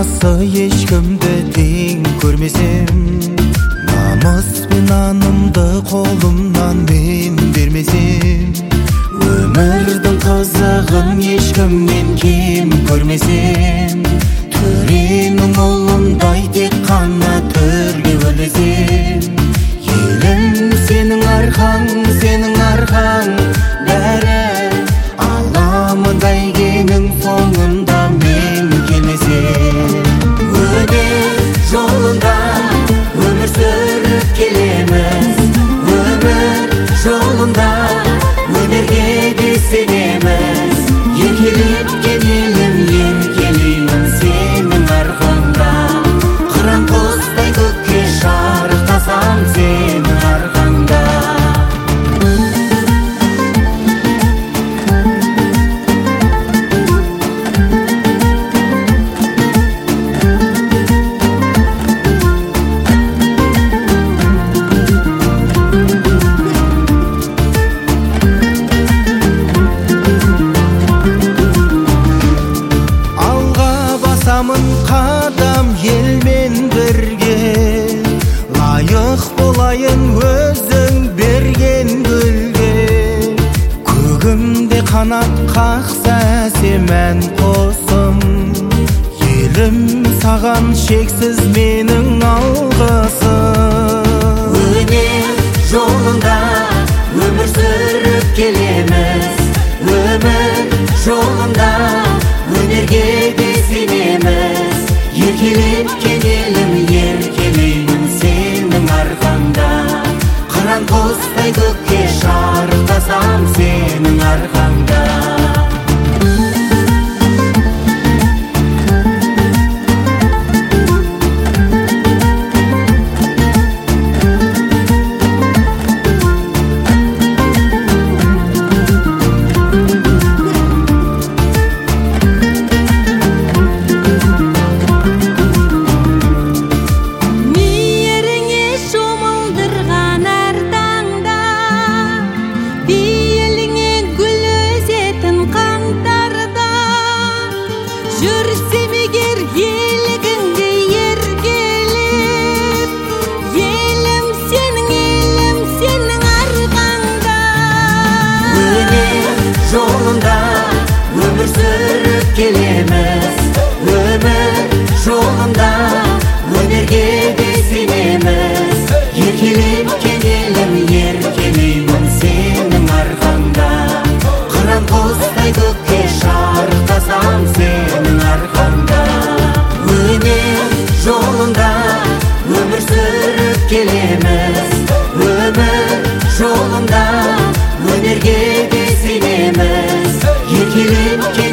Ынтасы ешкімді тең көрмесем, намыс пен нанымды қолымнан мен бермесем, өмірдің қызығын ешкімнен кем көрмесем, төренің ұлындай тек қана төрге өрлесем, елім сенің арқаң, бәрі аламыдай кенің соңында мен келмесем. Өнер жолында өмір сүріп келеміз, өмір жолында өнерге де сенеміз, еркелеп келелім, еркелеймін сенің арқаңда, қыран құстай көкке шарықтасам сенің арқаңда. Қадам елмен бірге, лайық болайын өзің берген гүлге, көгімде қанат қақса сен қосым, елім саған шексіз менің алғысым. Өнер жолында өмір сүріп келеміз, өмір жолында өнерге де сенеміз, еркелеп келелім, еркелеймін сенің арқаңда, қыран құстай көкке шарықтасам сенің арқаңда. Жүрсем егер елігіңде еркелеп, елім сенің арқаңда. Өнер жолында өмір сүріп келеміз, өмір жолында өнерге де сенеміз, еркелеп келелім, еркелеймін сенің арқаңда, қыран құстай көкке шарықтасам сенің арқаңда. Өнер жолында өмір сүріп келеміз, өмір жолында өнерге де сенеміз, еркелеп